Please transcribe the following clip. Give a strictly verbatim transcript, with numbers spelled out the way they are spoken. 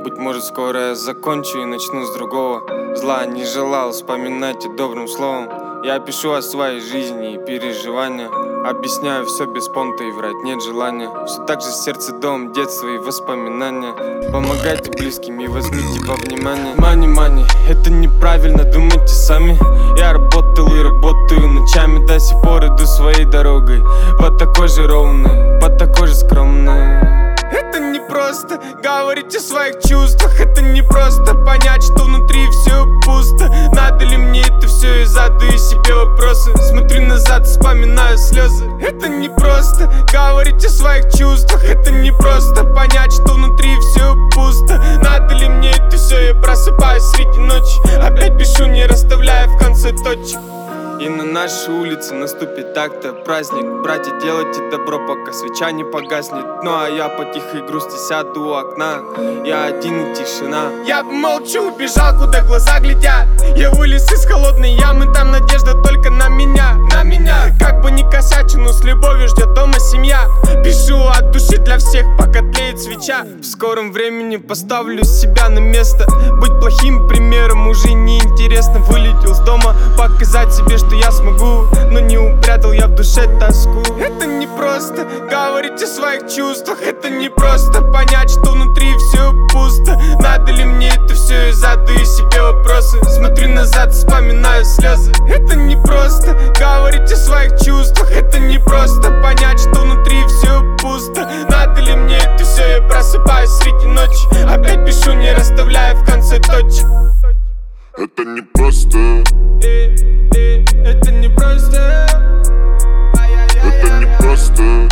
Быть может, скоро я закончу и начну с другого. Зла не желал, вспоминайте добрым словом. Я пишу о своей жизни и переживания, объясняю все без понта и врать нет желания. Все так же сердце, дом, детство и воспоминания. Помогайте близким и возьмите во внимание. Мани, мани, это неправильно, думайте сами. Я работал и работаю ночами, до сих пор иду своей дорогой, по такой же ровной, по такой же скромной. Это не просто говорить о своих чувствах, это не просто понять, что внутри все пусто. Надо ли мне это все, и задаю себе вопросы. Смотрю назад, вспоминаю слезы. Это не просто говорить о своих чувствах, это не просто понять, что внутри все пусто. Надо ли мне это все, я просыпаюсь среди ночи, опять пишу, не расставляя в конце точек. И на нашей улице наступит так-то праздник. Братья, делайте добро, пока свеча не погаснет. Ну а я по тихой грусти сяду у окна. Я один и тишина. Я молчу, убежал, куда глаза глядят. Я вылез из холодной ямы, там надежда только на меня. На меня. Как бы ни косячу, но с любовью ждет дома семья. Пишу от души для всех, пока тлеет свеча. В скором времени поставлю себя на место. Быть плохим примером уже не интересно. Вылетел с дома, показать себе, что я смогу, но не упрятал я в душе тоску. Это не просто говорить о своих чувствах, это не просто понять, что внутри все пусто. Надо ли мне это все, и задаю себе вопросы. Смотрю назад, вспоминаю слезы. Это не просто говорить о своих чувствах, это не просто понять, что внутри все пусто. Надо ли мне это все, я просыпаюсь среди ночи, опять пишу, не расставляя в конце точек. Это не просто. Это не просто. Это не просто.